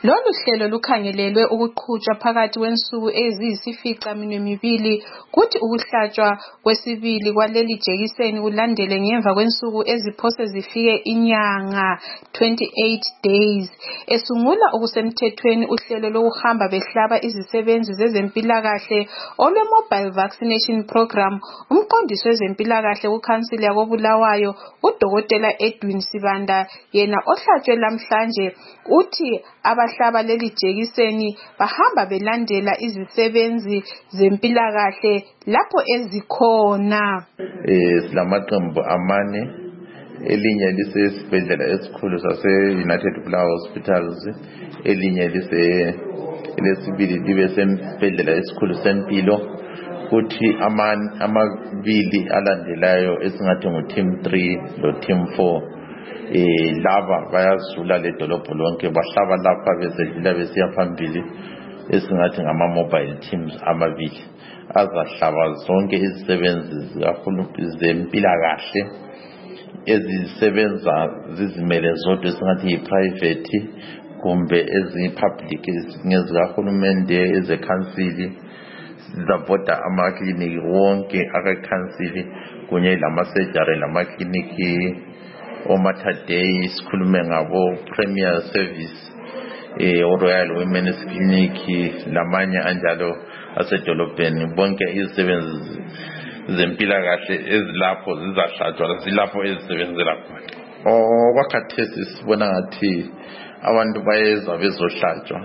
Lolu hlelo lukhangelelwe ukuqhutshwa phakathi kwensuku eziyisificaminwembili kuthi ukuhlatshwa kwesibili kwaleli jekiseni kulandele ngemva kwensuku eziphose zifike inyanga 28 days. Esungula okusemthethweni uhlelo lokuhamba behlaba izisebenzi zezempilakahle olwe-Mobile Vaccination Program, umqondisi wezempilakahle kukhansili yakoBulawayo uDokotela Edwin Sibanda yena ohlatshwe lamhlanje uthi abahlaba leli jekiseni bahamba belandela izisebenzi zempilakahle lapho ezikhona. Silamaqembu amane, elinye lisesibhedlela esikhulu sase-United Flower Hospitals, elinye lesibili libe sesibhedlela esikhulu sempilo, kuthi amabili alandelayo esingathi ngu-Team 3 lo-Team 4 laba bayazula ledolobho lonke bahlaba lapha besedlula besiya phambili esingathi ngama-mobile teams amabili azahlaba zonke izisebenzi zempilakahle ezisebenza zizimele zodwa esingathi yi-private kumbe eziyi-public ngezikahulumende ezekhansili zizabhoda amakliniki wonke akekhansili kunye lama-surgery lamakliniki o-Mater Dei sikhulume ngabo Premier Service Royal Women's Clinic lamanye anjalo asedolobheni. Bonke izisebenzi zempilakahle ezilapho zizahlatshwa zilapho ezisebenzela khona. Okwakhathesi sibona ngathi abantu bayeza bezohlatshwa.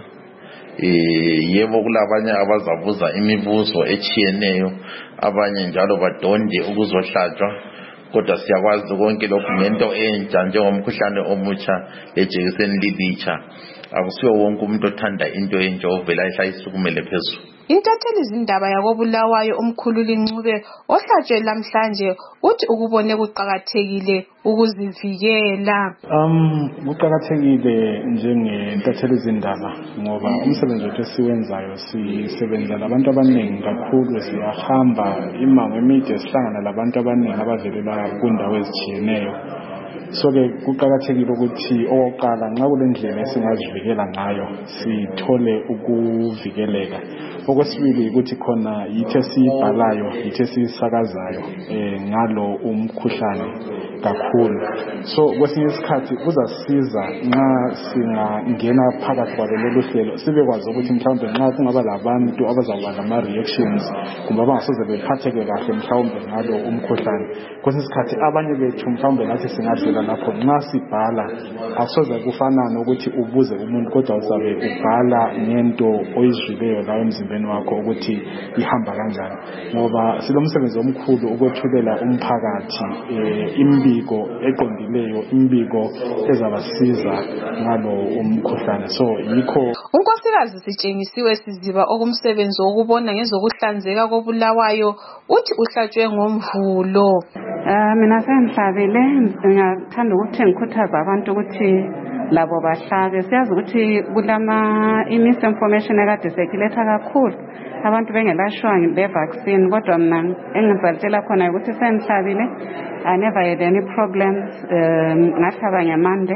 Yebo kulabanye abazabuza imibuzo echiyeneyo, abanye njalo badonde ukuzohlatshwa, kodwa siyakwazi konke lokhu ngento entsha njengomkhuhlane omutsha lejekiseni lilitsha. Akusiyo wonke umuntu othanda into entsha ovela isayisukumele phezulu. Intatheli zindaba yakoBulawayo umkhululi Ncube ohlatshwe lamhlanje uthi ukubone kuqhakathekile ukuzivikela. Kuqhakathekile njengentatheli zindaba ngoba umsebenzi wethu esiwenzayo sisebenza labantu abaningi kakhulu, siyahamba imango emide sihlangana labantu abaningi abavelela kundawo ezitshiyeneyo. So-ke kuqhakathekile ukuthi okokuqala nxa kulendlela esingazivikela ngayo sithole ukuvikeleka. Okwesibili ukuthi khona yithi esiyibhalayo yithi esiyisakazayo ngalo umkhuhlane kakhulu. So kwesinye isikhathi kuzasiza nxa singangena phakathi kwalo lolu hlelo sibekwazi ukuthi mhlawumbe nxa kungaba labantu abazawuba lama-reactions kumbe abangasoze bephatheke kahle mhlawumbe ngalo umkhuhlane. Kwesinye isikhathi abanye bethu mhlawumbe nathi singadlula lapho nxa sibhala akusoze kufanane ukuthi ubuze umuntu kodwa uzabe ubhala ngento oyizwileyo layo emzimbeni wakho ukuthi ihamba kanjani, ngoba silomsebenzi omkhulu ukwethulela umphakathi imbiko eqondileyo, imbiko ezabasiza ngalo umkhuhlane. So yikho unkosikazi Sitshengisiwe Siziba okumsebenzi wokubona ngezokuhlanzeka koBulawayo uthi uhlatshwe ngomvulo. Mina sengihlabile, ngingathanda ukuthi ngikhuthaza abantu ukuthi labo bahlabe. Siyazi ukuthi misinformation ekade circulate kakhulu abantu bengelashwa le-vaccine, kodwa mina engizalitshela khona ukuthi sengihlabile, I never had any problems, ngahlaba ngemande.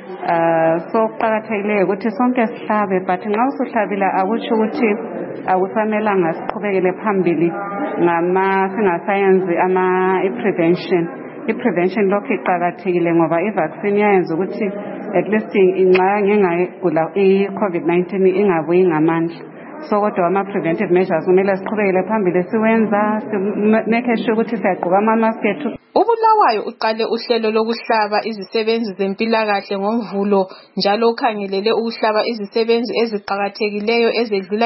So kuqakathekile ukuthi sonke sihlabe, but nxa usuhlabile akutsho ukuthi akusamelanga siqhubekele phambili singasayenzi i-prevention. I-prevention lokhu iqakathekile ngoba i-vaccine iyayenza ukuthi at least nxa ngingagula i-COVID-19 ingabuyi ngamandla. So kodwa ama-preventive measures kumele siqhubekele phambili siwenza, make sure ukuthi siyagqoka ama-mask ethu. uBulawayo uqale uhlelo lokuhlaba izisebenzi zempilakahle ngomvulo njalo ukhangelele ukuhlaba izisebenzi eziqhakathekileyo ezedlula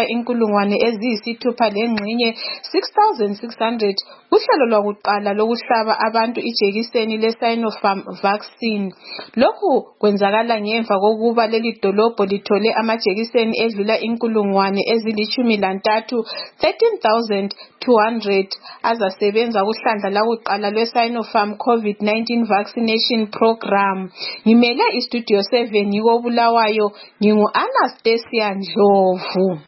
6,600 uhlelo lwakuqala lokuhlaba abantu ijekiseni le-Sinopharm vaccine. Lokhu kwenzakala ngemva kokuba leli dolobho lithole amajekiseni edlula 13,200 azasebenza kuhlandla lakuqala lwe-Sinopharm COVID-19 vaccination program. Ngimele istudio 7 yikoBulawayo, ngingu Anastasia Ndlovu.